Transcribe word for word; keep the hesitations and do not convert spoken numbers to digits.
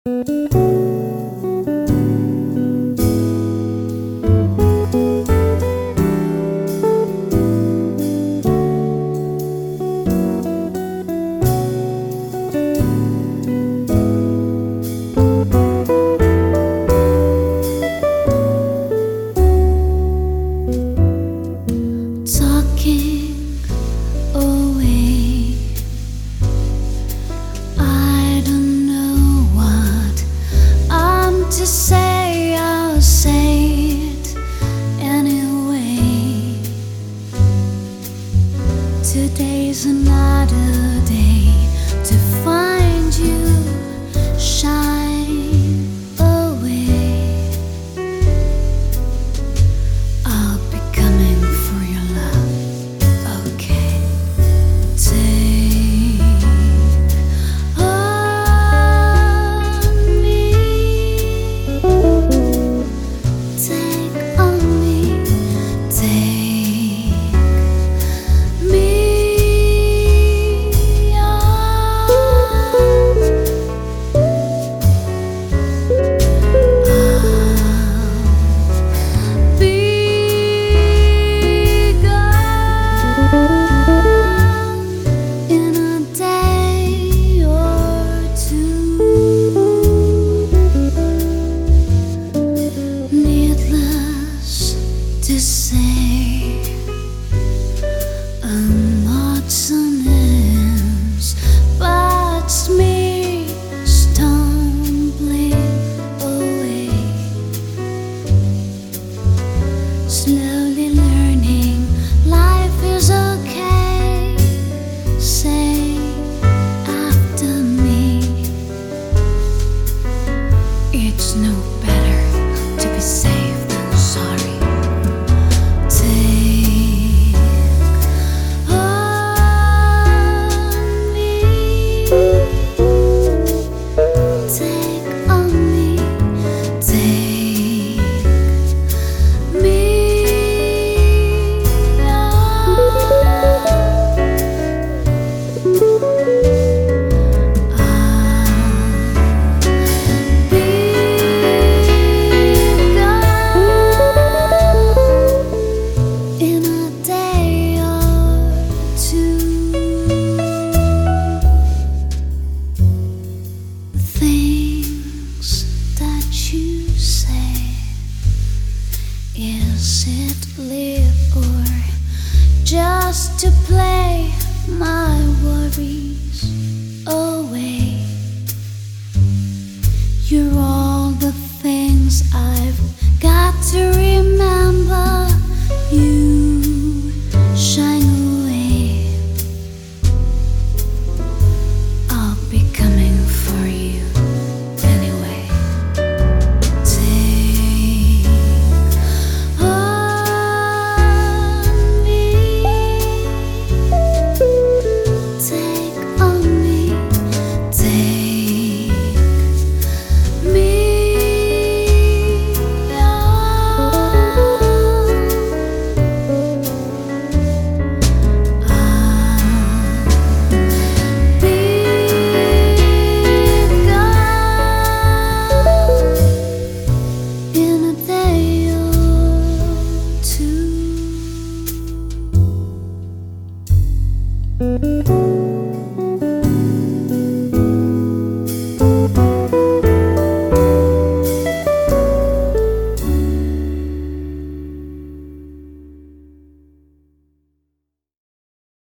To say, I'll say it anyway. Today's another day to find you shine away. I'll be coming for your love, okay? Take to say I'm not synonyms, but it's me stumbling away, slowly learning life is okay. Say after me, it's no better to be safe than sorry. Is it live or just to play my worries away? You're all the things I've got to remember.